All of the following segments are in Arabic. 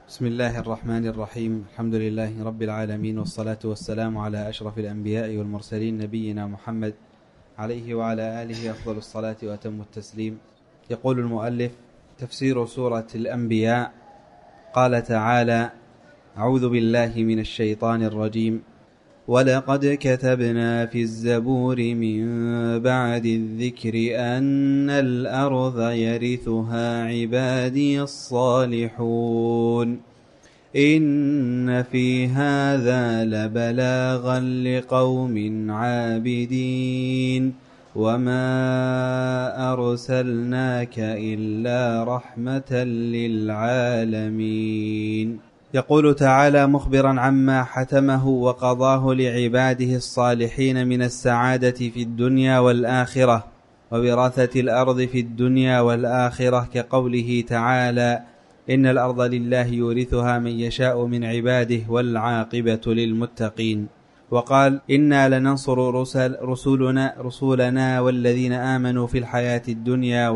بسم الله الرحمن الرحيم. الحمد لله رب العالمين، والصلاة والسلام على أشرف الأنبياء والمرسلين نبينا محمد عليه وعلى آله أفضل الصلاة وأتم التسليم. يقول المؤلف: تفسير سورة الأنبياء. قال تعالى: أعوذ بالله من الشيطان الرجيم: ولقد كتبنا في الزبور من بعد الذكر أن الأرض يرثها عبادي الصالحون إن في هذا لبلاغا لقوم عابدين وما أرسلناك إلا رحمة للعالمين. يقول تعالى مخبرا عما حتمه وقضاه لعباده الصالحين من السعادة في الدنيا والآخرة ووراثة الأرض في الدنيا والآخرة، كقوله تعالى: إن الأرض لله يورثها من يشاء من عباده والعاقبة للمتقين. وقال: إنا لننصر رسولنا والذين آمنوا في الحياة الدنيا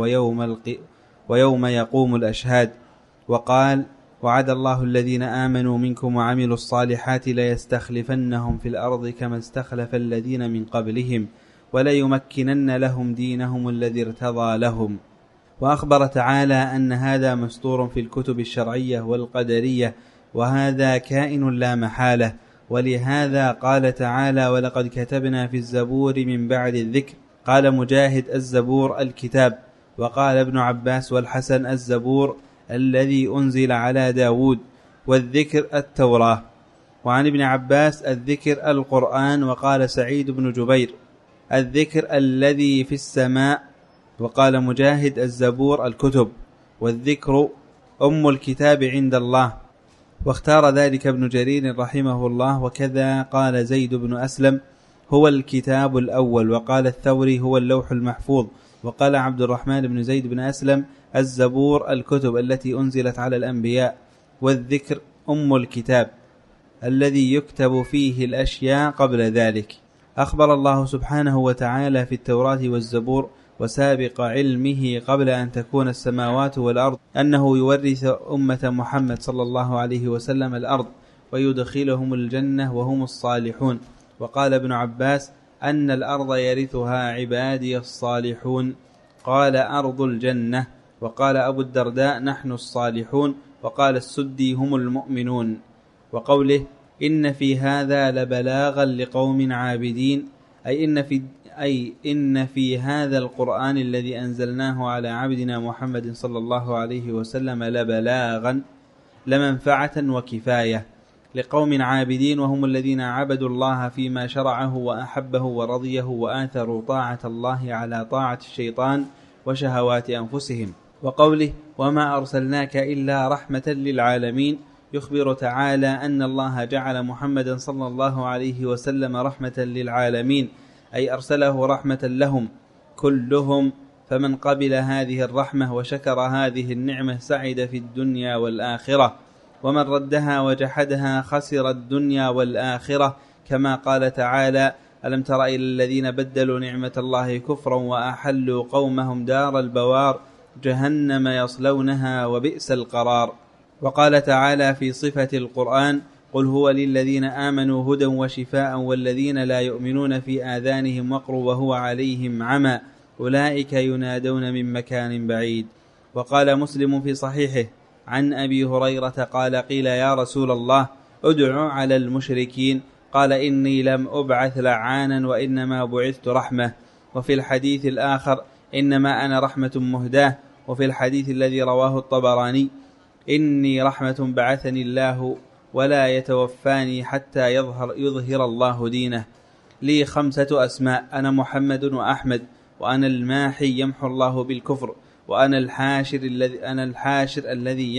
ويوم يقوم الأشهاد. وقال: وعد الله الذين آمنوا منكم وعملوا الصالحات ليستخلفنهم في الأرض كما استخلف الذين من قبلهم وليمكنن لهم دينهم الذي ارتضى لهم. وأخبر تعالى أن هذا مستور في الكتب الشرعية والقدرية، وهذا كائن لا محالة. ولهذا قال تعالى: ولقد كتبنا في الزبور من بعد الذكر. قال مجاهد: الزبور الكتاب. وقال ابن عباس والحسن: الزبور الذي أنزل على داود، والذكر التوراة. وعن ابن عباس: الذكر القرآن. وقال سعيد بن جبير: الذكر الذي في السماء. وقال مجاهد: الزبور الكتب، والذكر أم الكتاب عند الله. واختار ذلك ابن جرير رحمه الله، وكذا قال زيد بن أسلم: هو الكتاب الأول. وقال الثوري: هو اللوح المحفوظ. وقال عبد الرحمن بن زيد بن أسلم: الزبور الكتب التي أنزلت على الأنبياء، والذكر أم الكتاب الذي يكتب فيه الأشياء قبل ذلك. أخبر الله سبحانه وتعالى في التوراة والزبور وسابق علمه قبل أن تكون السماوات والأرض أنه يورث أمة محمد صلى الله عليه وسلم الأرض ويدخلهم الجنة وهم الصالحون. وقال ابن عباس: أن الأرض يرثها عبادي الصالحون. قال: أرض الجنة. وقال أبو الدرداء: نحن الصالحون. وقال السدي: هم المؤمنون. وقوله: إن في هذا لبلاغا لقوم عابدين، أي إن في هذا القرآن الذي أنزلناه على عبدنا محمد صلى الله عليه وسلم لبلاغا لمنفعة وكفاية لقوم عابدين، وهم الذين عبدوا الله فيما شرعه وأحبه ورضيه وآثروا طاعة الله على طاعة الشيطان وشهوات أنفسهم. وقوله: وما أرسلناك إلا رحمة للعالمين، يخبر تعالى أن الله جعل محمدا صلى الله عليه وسلم رحمة للعالمين، أي أرسله رحمة لهم كلهم. فمن قبل هذه الرحمة وشكر هذه النعمة سعد في الدنيا والآخرة، ومن ردها وجحدها خسر الدنيا والآخرة، كما قال تعالى: ألم تر إلى الذين بدلوا نعمة الله كفرا وأحلوا قومهم دار البوار جهنم يصلونها وبئس القرار. وقال تعالى في صفة القرآن: قل هو للذين آمنوا هدى وشفاء والذين لا يؤمنون في آذانهم وقر وهو عليهم عمى أولئك ينادون من مكان بعيد. وقال مسلم في صحيحه عن أبي هريرة قال: قيل يا رسول الله ادعو على المشركين، قال: إني لم أبعث لعانا وإنما بعثت رحمة. وفي الحديث الآخر: إنما أنا رحمة مهداة. وفي الحديث الذي رواه الطبراني: إني رحمة بعثني الله ولا يتوفاني حتى يظهر الله دينه. لي 5 أسماء: أنا محمد وأحمد، وأنا الماحي يمحو الله بالكفر، وأنا الحاشر الذي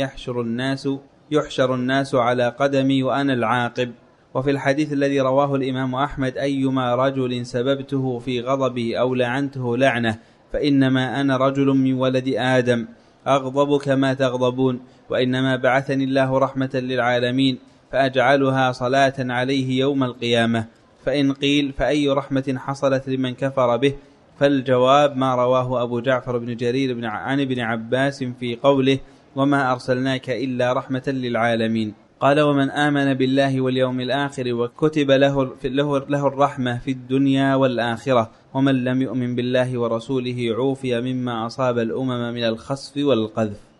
يحشر الناس على قدمي، وأنا العاقب. وفي الحديث الذي رواه الإمام أحمد: أيما رجل سببته في غضبي أو لعنته لعنة فإنما أنا رجل من ولد آدم أغضب كما تغضبون، وإنما بعثني الله رحمة للعالمين فأجعلها صلاة عليه يوم القيامة. فإن قيل: فأي رحمة حصلت لمن كفر به؟ فالجواب ما رواه أبو جعفر بن جرير عن ابن عباس في قوله: وما أرسلناك إلا رحمة للعالمين. قال ومن آمن بالله واليوم الآخر وكتب له الرحمة في الدنيا والآخرة، ومن لم يؤمن بالله ورسوله عوفي مما أصاب الأمم من الخسف والقذف.